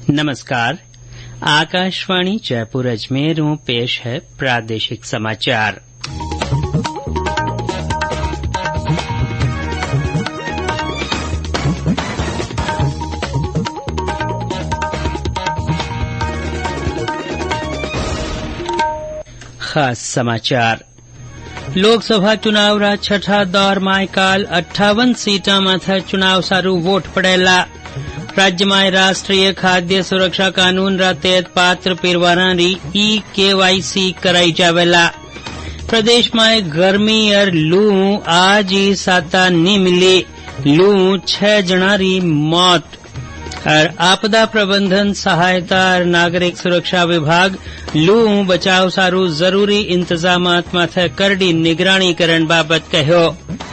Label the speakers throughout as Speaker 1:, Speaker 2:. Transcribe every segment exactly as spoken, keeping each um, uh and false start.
Speaker 1: नमस्कार। आकाशवाणी जयपुर अजमेर में पेश है प्रादेशिक समाचार। खास समाचार। लोकसभा चुनाव रा छठा दौर में काल अट्ठावन सीटा माथे चुनाव सारू वोट पड़ेला। राज्य में राष्ट्रीय खाद्य सुरक्षा कानून रा तहत पात्र परिवारां री ई केवाईसी कराई जावेला। प्रदेश में गर्मी और लू आज ही साता नहीं मिली। लू छह जना री मौत। और आपदा प्रबंधन सहायता और नागरिक सुरक्षा विभाग लू बचाव सारू जरूरी इंतजामात माथे करडी निगरानी करण बाबत कह्यो।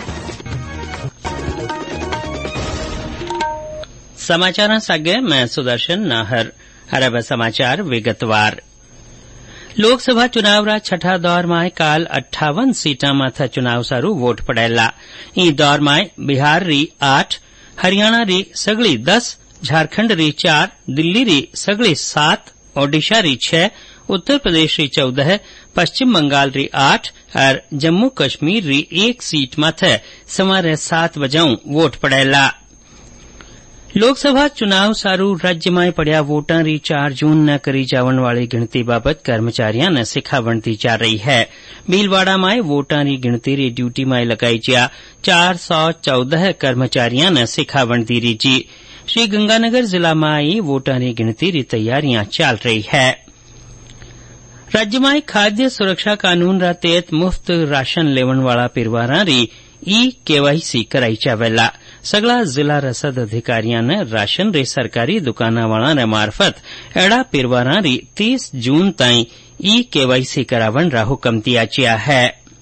Speaker 1: समाचार सागे मैं सुदर्शन नाहर। अरब समाचार विगतवार। लोकसभा चुनाव रा छठा दौर में काल अट्ठावन सीटा माथे चुनाव सारू वोट पड़ेला। ई दौर में बिहार री आठ, हरियाणा री सगली दस, झारखंड री चार, दिल्ली री सगली सात, ओडिशा री छह, उत्तर प्रदेश री चौदह, पश्चिम बंगाल री आठ और जम्मू कश्मीर री एक सीट माथे समारे सात बजाऊ वोट पड़ेला। लोकसभा चुनाव सारू राज्य में पड़या वोटां री चार जून न करी जावन वाली गिणती बाबत कर्मचारियां ने सिखावण दी जा रही है। भीलवाड़ा में वोटां री गिणती री ड्यूटी में लगाई जा चार सौ चौदह कर्मचारियां ने सिखावण दी रही जी। श्री गंगानगर जिला में आई वोटां री गिणती री तैयारियां चल रही है। राज्य में खाद्य सुरक्षा कानून रा तहत मुफ्त राशन लेवन वाला परिवारां री ई केवाईसी कराई जावेला। सगला जिला रसद अधिकारियों ने राशन रे सरकारी दुकाना वाला ने मार्फत एड़ा परिवारां री तीस जून ताई ई केवाईसी करावन रा हुकम दिया गया है।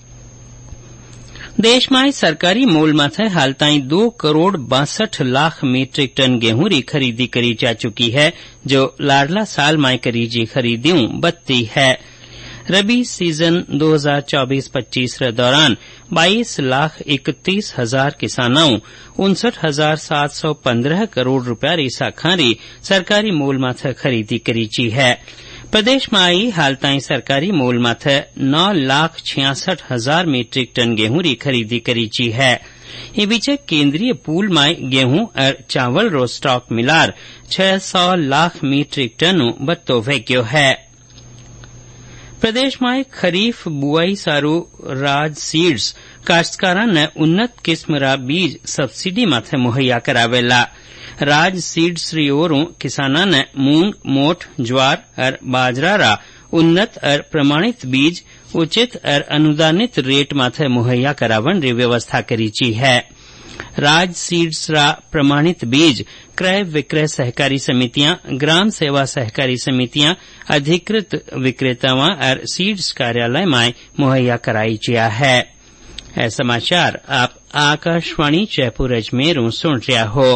Speaker 1: देश में सरकारी मूल माथे हाल ताई दो करोड़ बासठ लाख मीट्रिक टन गेहूं री खरीदी करी जा चुकी है, जो लाडला साल में करी जी खरीदियों बत्ती है। रबी सीजन दो हजार चौबीस पच्चीस रे दौरान बाईस लाख इकतीस हजार किसानों उनसठ हजार सात सौ पंद्रह करोड़ रुपया री साखारी सरकारी मूल माथे खरीदी करी जी है। प्रदेश में आई हाल ताई सरकारी मूल माथे नौ लाख छियासठ हजार मीट्रिक टन गेहूं री खरीदी करी जी है। ये बीच केंद्रीय पूल में गेहूं और चावल रो स्टॉक मिलार छह सौ लाख मीट्रिक टन बत्तो वैक्यो है। प्रदेश में खरीफ बुआई सारू राज सीड्स काश्तकारां ने उन्नत किस्म रा बीज सब्सिडी माथे मुहैया करावेला। राज सीड्स री ओरों किसानां ने मूंग, मोठ, ज्वार और बाजरा रा उन्नत और प्रमाणित बीज उचित और अनुदानित रेट माथे मुहैया करावन री व्यवस्था करी ची है। राज सीड्स रा प्रमाणित बीज क्रय विक्रय सहकारी समितियां, ग्राम सेवा सहकारी समितियां, अधिकृत विक्रेताओं और सीड्स कार्यालय में मुहैया कराई गया है। ऐ समाचार आप आकाशवाणी जयपुर अजमेर सुन रहा हो।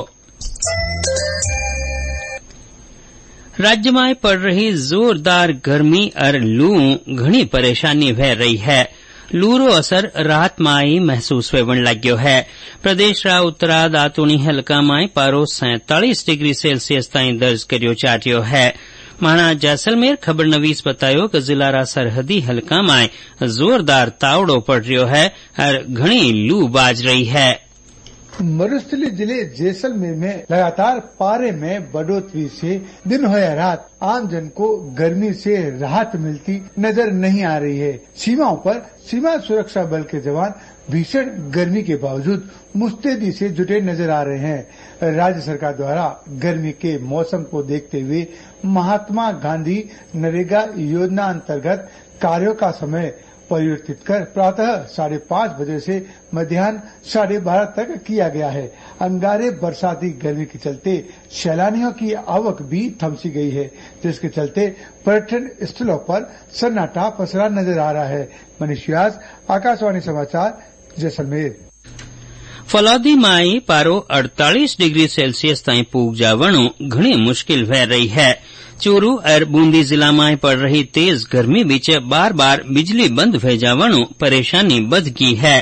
Speaker 1: राज्य में पड़ रही जोरदार गर्मी और लू घणी परेशानी भय रही है। लू रो असर रात में ही महसूस होवन लाग्यो है। प्रदेश रा उत्तरा दातुणी हल्का में पारो सैंतालीस डिग्री सेल्सियस ताई दर्ज करियो चाट्यो है। माना जैसलमेर खबर नवीस बतायो कि जिला रा सरहदी हल्का में जोरदार तावड़ो पड़ रही है और घणी लू बाज रही है।
Speaker 2: मरुस्थली जिले जैसलमेर में लगातार पारे में बढ़ोतरी से दिन हो या रात आम जन को गर्मी से राहत मिलती नजर नहीं आ रही है। सीमाओं पर सीमा सुरक्षा बल के जवान भीषण गर्मी के बावजूद मुस्तैदी से जुटे नजर आ रहे हैं। राज्य सरकार द्वारा गर्मी के मौसम को देखते हुए महात्मा गांधी नरेगा योजना अंतर्गत कार्यों का समय परिवर्तित कर प्रातः साढ़े पाँच बजे से मध्याह्न साढ़े बारह तक किया गया है। अंगारे बरसाती गर्मी के चलते सैलानियों की आवक भी थमसी गई है, जिसके चलते पर्यटन स्थलों पर सन्नाटा पसरा नजर आ रहा है। मनीष व्यास, आकाशवाणी समाचार, जैसलमेर।
Speaker 1: फलौदी माई पारो अड़तालीस डिग्री सेल्सियस ताई पूग जावणु घणी मुश्किल भय रही है। चूरू और बूंदी जिला में पड़ रही तेज गर्मी बीच बार बार बिजली बंद भय जावणु परेशानी बढ़ गई है।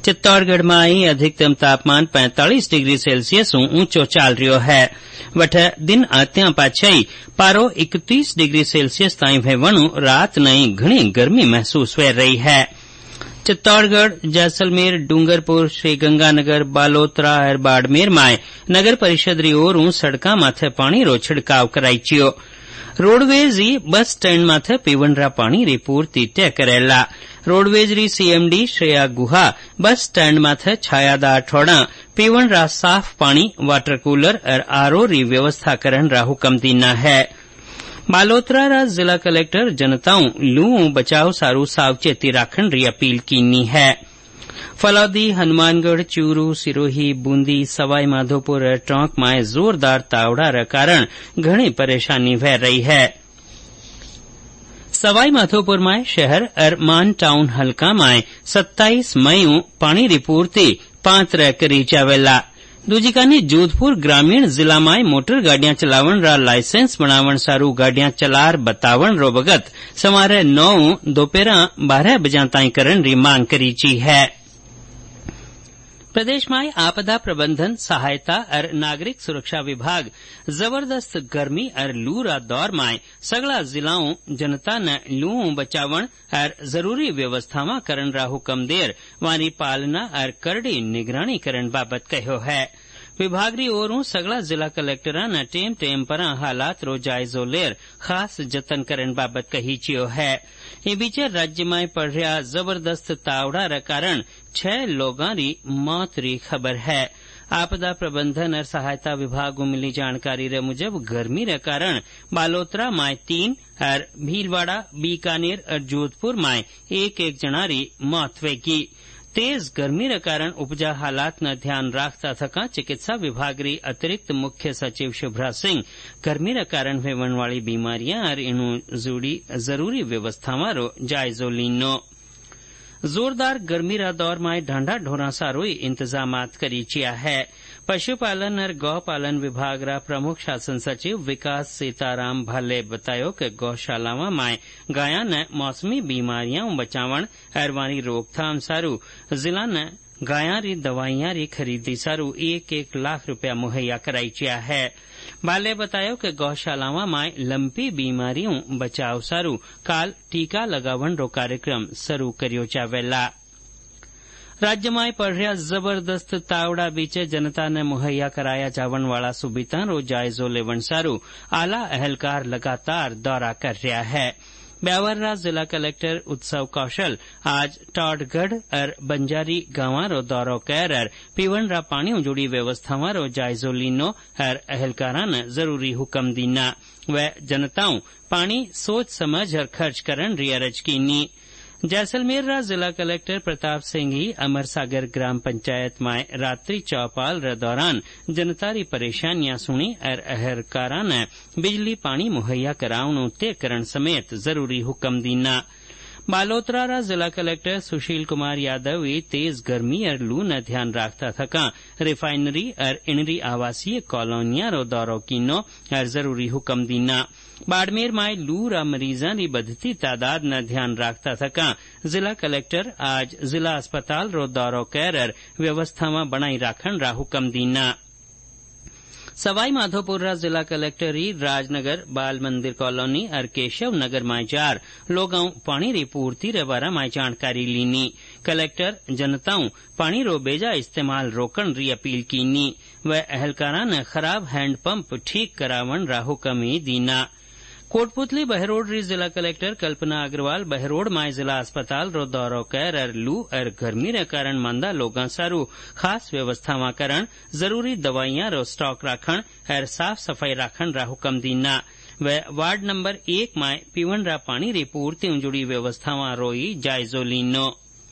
Speaker 1: चित्तौड़गढ़ में आई अधिकतम तापमान पैंतालीस डिग्री सेल्सियस ऊंचो चाल रह्यो है। वठ दिन आत्या पाछई पारो इकतीस डिग्री सेल्सियस ताई भेवणु रात नई घणी गर्मी महसूस हो रही है। चित्तौड़गढ़, जैसलमेर, डूंगरपुर, श्रीगंगानगर, बालोतरा और बाड़मेर में नगर परिषद री ओर सड़का माथे पानी रो छिड़काव कराईचियो। रोडवेज री बस स्टेण्ड माथे पीवणरा पानी री पूर्ति तय करेला। रोडवेज री सीएमडी श्रेया गुहा बस स्टेण्ड माथे छायादार ठोड़ा पीवणरा साफ पानी, वाटर कूलर और आरओ री व्यवस्था करन रा हुकम दीना है। बालोतरा रा जिला कलेक्टर जनताओं लू बचाव सारू सावचेती राखण री अपील कीनी है। फलौदी, हनुमानगढ़, चूरू, सिरोही, बूंदी, सवाई माधोपुर और टोंक में जोरदार तावड़ा रे कारण घणी परेशानी वह रही है। सवाई माधोपुर में शहर और मान टाउन हल्का में सत्ताईस मई पानी री पूर्ति पात्र करी जावेला। दूजी कानी जोधपुर ग्रामीण जिला में मोटर गाड़ियां चलावण रा लाइसेंस बनावण सारू गाड़ियां चलार बतावण रो बगत सवारे नौ दोपहर बारह बजा ताई करन री मांग करी ची है। प्रदेश में आपदा प्रबंधन, सहायता और नागरिक सुरक्षा विभाग जबरदस्त गर्मी और लू रा दौर में सगला जिलाओं जनता ने लू बचावण और जरूरी व्यवस्थावां करन रा हुकम देर वारी पालना और करड़ी निगरानी करन बाबत कह्यो है। विभाग री ओरों सगला जिला कलेक्टरा ने टेम टेम पर हालात रो जायजो लेर खास जतन करन बाबत कही चियो है। इ बीचे राज्य में पड़ रहा जबरदस्त तावड़ा रे कारण छह लोगां री मौत री खबर है। आपदा प्रबंधन और सहायता विभाग को मिली जानकारी रे मुजब गर्मी रे कारण बालोतरा में तीन और भीलवाड़ा, बीकानेर और जोधपुर में एक एक जना री मौत वेगी। तेज गर्मी रे कारण उपजा हालात न ध्यान राखता थका चिकित्सा विभाग री अतिरिक्त मुख्य सचिव शुभ्रा सिंह गर्मी रे कारण होवण वाली बीमारियां और इनु जुड़ी जरूरी व्यवस्थावां रो जायजो लीनो। जोरदार गर्मी रा दौर में ढांढा ढोरा सारोई इंतजामात करी चिया है। पशुपालन और गौपालन विभाग रा प्रमुख शासन सचिव विकास सीताराम भाले बतायो कि गौशालावां में गाया ने मौसमी बीमारियां बचावण और वारी रोकथाम सारू जिला ने गाया री दवाइयां री खरीदी सारू एक एक लाख रुपया मुहैया कराई चिया है। बाले बतायो कि गौशालावां में लंपी बीमारियों बचाव सारू काल टीका लगावण रो कार्यक्रम शुरू करियो जावेला। राज्य में पड़ रहा जबरदस्त तावड़ा बीचे जनता ने मुहैया कराया जावन वाला सुविधा रो जायजो लेवण सारू आला अहलकार लगातार दौरा कर रहा है। ब्यावररा जिला कलेक्टर उत्सव कौशल आज टॉडगढ़ और बंजारी गांवा रो दौरो कर और पीवण रा पानी जुड़ी व्यवस्थावां रो जायजो लीनो और अहलकारा ने जरूरी हुकम दीना व जनताओं पानी सोच समझ और खर्च करन री अर्ज कीनी। जैसलमेर रा जिला कलेक्टर प्रताप सिंह ही अमरसागर ग्राम पंचायत में रात्रि चौपाल रे दौरान जनता री परेशानियां सुनी और अहलकारा ने बिजली पानी मुहैया करावण तय करण समेत जरूरी हुकम दीना। बालोतरा रा जिला कलेक्टर सुशील कुमार यादव तेज गर्मी और लू न ध्यान राखता थका रिफाइनरी और इनरी आवासीय कॉलोनियां रो दौरो कीनो और जरूरी हुकम दीना। बाड़मेर में लू रा मरीजां री बढ़ती तादाद न ध्यान राखता थका जिला कलेक्टर आज जिला अस्पताल रो दौरो कर और व्यवस्थावां बनाई राखण रा हुकम दीना। सवाई माधोपुर रा जिला कलेक्टर ही राजनगर, बाल मंदिर कॉलोनी और केशव नगर में जार लोगों पानी री पूर्ति रे बारे में जानकारी लीनी। कलेक्टर जनताओं पानी रो बेजा इस्तेमाल रोकण री अपील कीनी व अहलकारा ने खराब हैंडपंप ठीक करावण रा हुकम दीना। कोटपुतली बहरोड री जिला कलेक्टर कल्पना अग्रवाल बहरोड में जिला अस्पताल रो दौरो कर और लू और गर्मी रे कारण मंदा लोगां सारू खास व्यवस्थावां करण, जरूरी दवाइयां रो स्टॉक राखण और साफ सफाई राखण रा हुकम दीना व वार्ड नंबर एक में पीवण रा पानी री पूर्ति जुड़ी व्यवस्थावां रोई जायजो लीनो।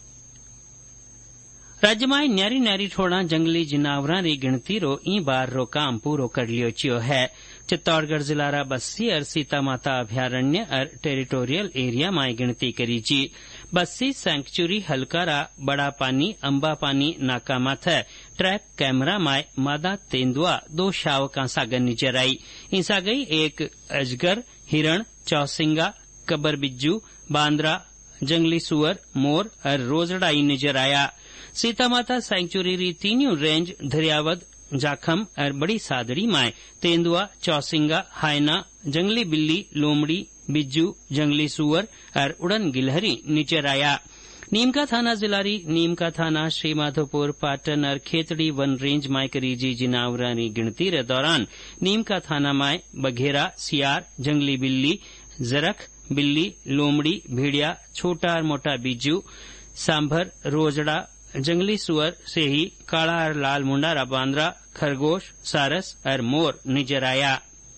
Speaker 1: राज्य में न्यारी न्यारी ठोड़ा जंगली जिनावरां री गिणती रो ई बार रो काम पूरो कर लियो चियो है। चित्तौड़गढ़ जिला रा बस्सी और सीता माता अभ्यारण्य और टेरिटोरियल एरिया में गिणती करी ची। बस्सी सेंक्चुरी हल्का रा बड़ा पानी अंबा पानी नाका माथे ट्रैप कैमरा में मादा तेंदुआ दो शावका सागन नीचे आई। इंसा गई एक अजगर, हिरण, चौसिंगा, कबर बिज्जू, बांद्रा, जंगली सुअर, मोर और रोजड़ाई नजर आया। सीतामाता सेंचुरी री तीनों रेंज धरियावद जाखम और बड़ी सादड़ी माए तेंदुआ चौसिंगा हायना जंगली बिल्ली लोमड़ी बिज्जू जंगली सुअर और उड़न गिलहरी नीचे आया। नीमका थाना जिलारी नीमका थाना श्रीमाधोपुर पाटन और खेतड़ी वन रेंज माय करीजी जिनावरा री गिनती रे दौरान नीमका थाना माय बघेरा सियार जंगली बिल्ली जरख बिल्ली लोमड़ी भेड़िया छोटा और मोटा बिज्जू सांभर रोजड़ा जंगली सुअर सेही काला और लाल मुंडारा बांद्रा खरगोश सारस और मोर नजर आया।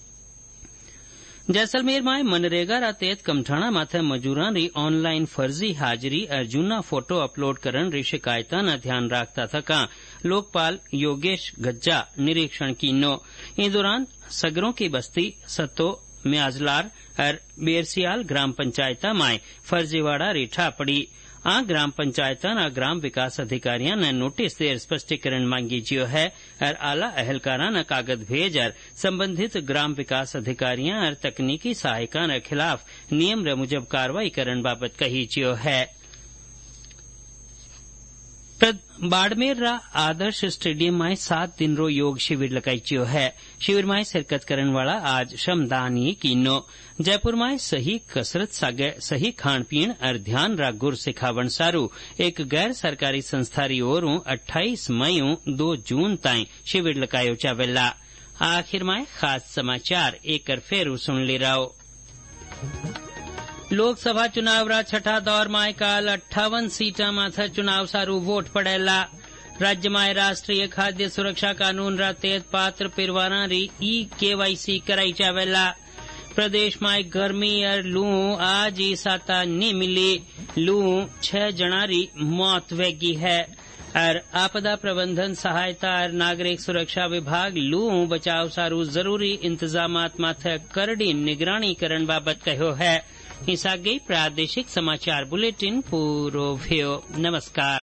Speaker 1: जैसलमेर में मनरेगा रा तहत कमठाणा माथे मजूरां री ऑनलाइन फर्जी हाजरी और जूना फोटो अपलोड करन री शिकायतां ना ध्यान राखता थका लोकपाल योगेश गज्जा निरीक्षण कीनो। इस दौरान सगरों की बस्ती सत्तो म्याजलार और बेरसियाल ग्राम पंचायता माय फर्जीवाड़ा रेठा पड़ी। आ ग्राम पंचायतां ना ग्राम विकास अधिकारियां ने नोटिस देर स्पष्टीकरण मांगी जियो है और आला अहलकारा न कागज भेजर संबंधित ग्राम विकास अधिकारियां और तकनीकी सहायका न खिलाफ नियम रे मुजब कार्रवाई करन बाबत कही जियो है। बाड़मेर रा आदर्श स्टेडियम में सात दिन रो योग शिविर लगाई है। शिविर में शिरकत करने वाला आज श्रमदान ही कीनो। जयपुर में सही कसरत सागे सही खान पीन और ध्यान रा गुर सिखावन सारू एक गैर सरकारी संस्था री ओरों अट्ठाईस मई दो जून ताई शिविर लगायो जावेला। आखिर में खास समाचार एक फेरू सुन ले रहो। लोकसभा चुनाव रा छठा दौर में काल अट्ठावन सीटा माथे चुनाव सारू वोट पड़ेला। राज्य में राष्ट्रीय खाद्य सुरक्षा कानून रा तहत पात्र पिरवाना री ई केवाईसी कराई जावेला। प्रदेश में गर्मी और लू आज ही साता नहीं मिली। लू छह जना री मौत वेगी है और आपदा प्रबंधन सहायता और नागरिक सुरक्षा विभाग लू बचाव सारू जरूरी इंतजामात माथे करड़ी निगरानी करन बाबत कहो है। इस आगे प्रादेशिक समाचार बुलेटिन पूरो भयो। नमस्कार।